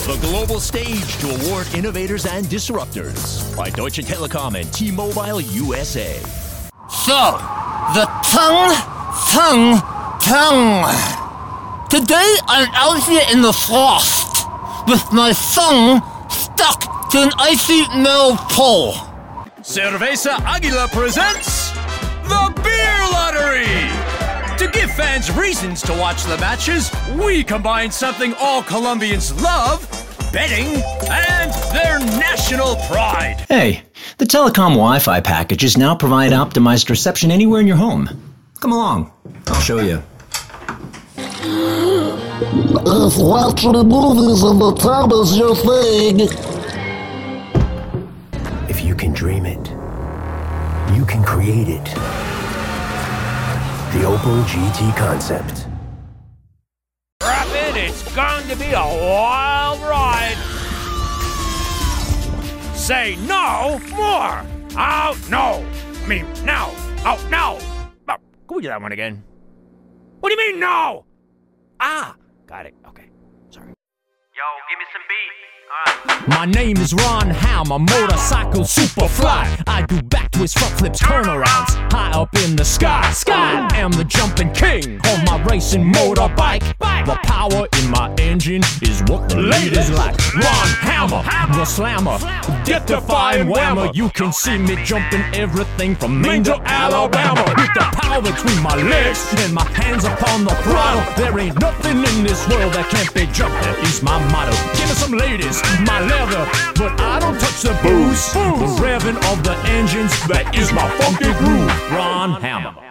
The global stage to award innovators and disruptors by Deutsche Telekom and T-Mobile USA. So, the tongue. Today I'm out here in the frost with my tongue stuck to an icy metal pole. Cerveza Aguila presents the Beer Lottery! To give fans reasons to watch the matches, we combine something all Colombians love, betting, and their national pride. Hey, the Telecom Wi-Fi packages now provide optimized reception anywhere in your home. Come along, I'll show you. If watching movies on the tub is your thing. If you can dream it, you can create it. The Oppo GT concept. Rapid, it's going to be a wild ride. Say no more. Out, no. I mean, now. Out, now. Oh, can we do that one again? What do you mean, no? Ah, got it. Okay, sorry. Yo, give me some beat. My name is Ron Hammer, motorcycle super fly. I do back twists, front flips, turnarounds, high up in the sky. I am the jumping king of my racing motorbike. The power in my engine is what the ladies like. Ron Hammer, the slammer, death-defying whammer. You can see me jumping everything from Maine to Alabama. With the power between my legs and my hands upon the throttle. There ain't nothing in this world that can't be jumped. That is my motto. Give me some ladies, my leather, but I don't touch the booze. The revving of the engines, that is my funky groove. Ron Hammer.